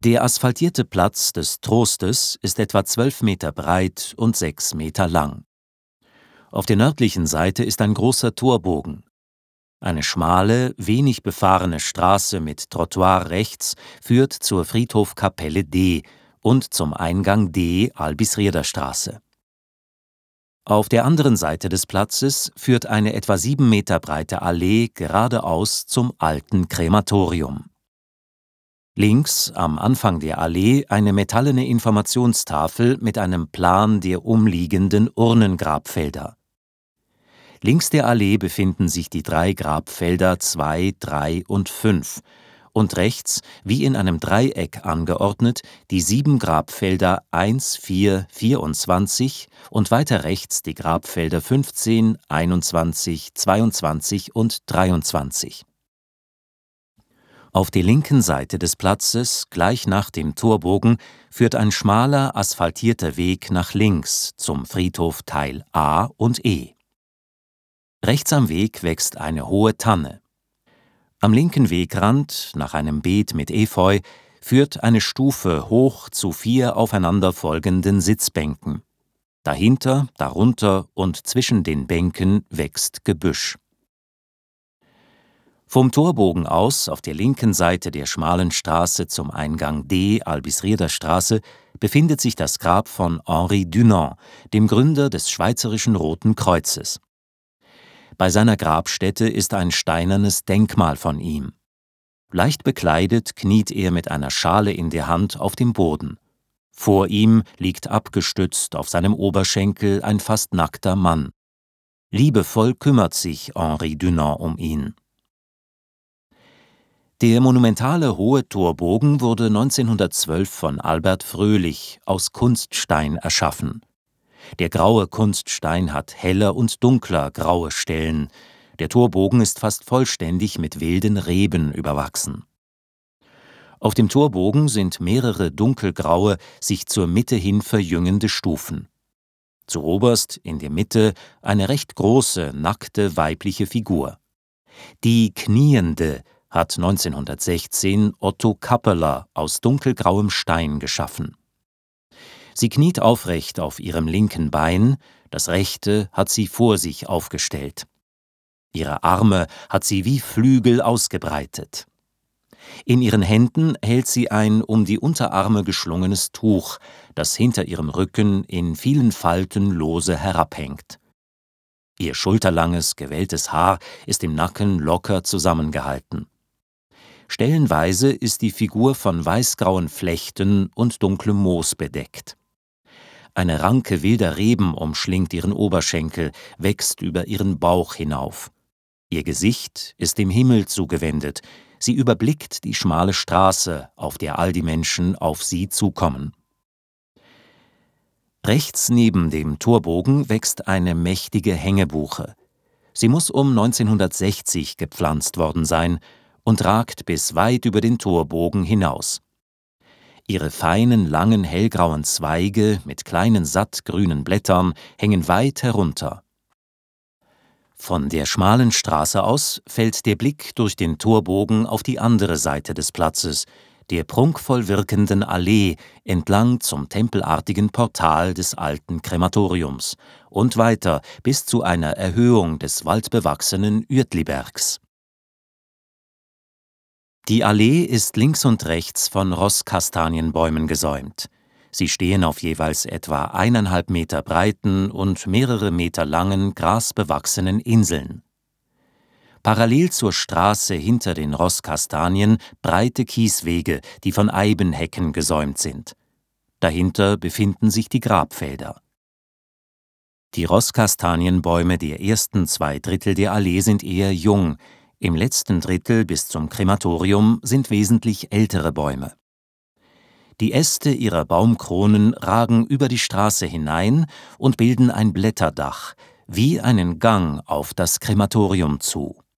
Der asphaltierte Platz des Trostes ist etwa 12 Meter breit und 6 Meter lang. Auf der nördlichen Seite ist ein großer Torbogen. Eine schmale, wenig befahrene Straße mit Trottoir rechts führt zur Friedhofkapelle D und zum Eingang D Albisrieder Straße. Auf der anderen Seite des Platzes führt eine etwa 7 Meter breite Allee geradeaus zum alten Krematorium. Links am Anfang der Allee eine metallene Informationstafel mit einem Plan der umliegenden Urnengrabfelder. Links der Allee befinden sich die 3 Grabfelder 2, 3 und 5 und rechts, wie in einem Dreieck angeordnet, die 7 Grabfelder 1, 4, 24 und weiter rechts die Grabfelder 15, 21, 22 und 23. Auf der linken Seite des Platzes, gleich nach dem Torbogen, führt ein schmaler, asphaltierter Weg nach links zum Friedhof Teil A und E. Rechts am Weg wächst eine hohe Tanne. Am linken Wegrand, nach einem Beet mit Efeu, führt eine Stufe hoch zu 4 aufeinanderfolgenden Sitzbänken. Dahinter, darunter und zwischen den Bänken wächst Gebüsch. Vom Torbogen aus, auf der linken Seite der schmalen Straße zum Eingang D Albisrieder Straße, befindet sich das Grab von Henri Dunant, dem Gründer des Schweizerischen Roten Kreuzes. Bei seiner Grabstätte ist ein steinernes Denkmal von ihm. Leicht bekleidet kniet er mit einer Schale in der Hand auf dem Boden. Vor ihm liegt abgestützt auf seinem Oberschenkel ein fast nackter Mann. Liebevoll kümmert sich Henri Dunant um ihn. Der monumentale hohe Torbogen wurde 1912 von Albert Fröhlich aus Kunststein erschaffen. Der graue Kunststein hat heller und dunkler graue Stellen. Der Torbogen ist fast vollständig mit wilden Reben überwachsen. Auf dem Torbogen sind mehrere dunkelgraue, sich zur Mitte hin verjüngende Stufen. Zuoberst in der Mitte eine recht große, nackte weibliche Figur. Die Kniende hat 1916 Otto Kappeler aus dunkelgrauem Stein geschaffen. Sie kniet aufrecht auf ihrem linken Bein, das rechte hat sie vor sich aufgestellt. Ihre Arme hat sie wie Flügel ausgebreitet. In ihren Händen hält sie ein um die Unterarme geschlungenes Tuch, das hinter ihrem Rücken in vielen Falten lose herabhängt. Ihr schulterlanges, gewelltes Haar ist im Nacken locker zusammengehalten. Stellenweise ist die Figur von weißgrauen Flechten und dunklem Moos bedeckt. Eine Ranke wilder Reben umschlingt ihren Oberschenkel, wächst über ihren Bauch hinauf. Ihr Gesicht ist dem Himmel zugewendet, sie überblickt die schmale Straße, auf der all die Menschen auf sie zukommen. Rechts neben dem Torbogen wächst eine mächtige Hängebuche. Sie muss um 1960 gepflanzt worden sein und ragt bis weit über den Torbogen hinaus. Ihre feinen, langen, hellgrauen Zweige mit kleinen, sattgrünen Blättern hängen weit herunter. Von der schmalen Straße aus fällt der Blick durch den Torbogen auf die andere Seite des Platzes, der prunkvoll wirkenden Allee entlang zum tempelartigen Portal des alten Krematoriums und weiter bis zu einer Erhöhung des waldbewachsenen Uetlibergs. Die Allee ist links und rechts von Rosskastanienbäumen gesäumt. Sie stehen auf jeweils etwa 1,5 Meter breiten und mehrere Meter langen, grasbewachsenen Inseln. Parallel zur Straße hinter den Rosskastanien breite Kieswege, die von Eibenhecken gesäumt sind. Dahinter befinden sich die Grabfelder. Die Rosskastanienbäume der ersten 2 Drittel der Allee sind eher jung, im letzten Drittel bis zum Krematorium sind wesentlich ältere Bäume. Die Äste ihrer Baumkronen ragen über die Straße hinein und bilden ein Blätterdach, wie einen Gang auf das Krematorium zu.